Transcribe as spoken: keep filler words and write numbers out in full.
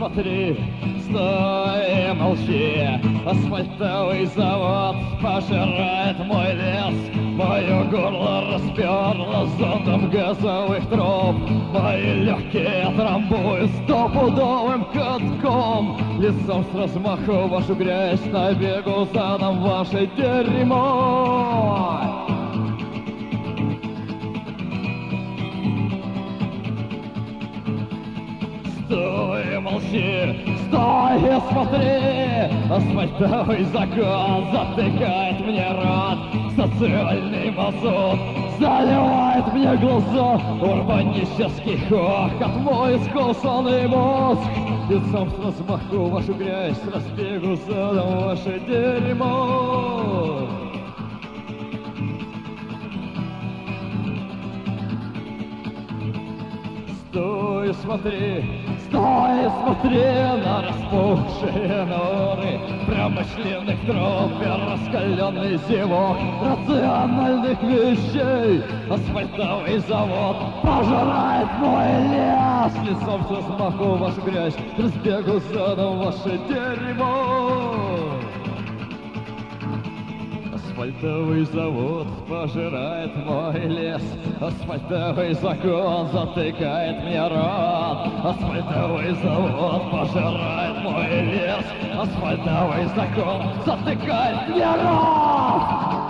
смотри, стой и молчи. Асфальтовый завод пожирает мой лес. Мое горло расперло зондом газовых труб. Мои легкие трамбуют стопудовым катком. Лицом с размаху вашу грязь, набегу задом ваше дерьмо. Стой и молчи, стой и смотри. Асфальтовый закон затыкает мне рот. Социальный мазут заливает мне глаза. Урбанический хохот, мой искусанный мозг. Лицом с размаху вашу грязь, с разбегу задом ваше дерьмо. Стой и смотри, стой и смотри на распухшие норы промышленных труб и раскаленный зевок рациональных вещей. Асфальтовый завод пожирает мой лес. Лицом с размаху вашу грязь, разбегу задом ваше дерьмо. Асфальтовый завод пожирает мой лес. Асфальтовый закон затыкает мне рот. Асфальтовый завод пожирает мой лес. Асфальтовый закон затыкает мне рот.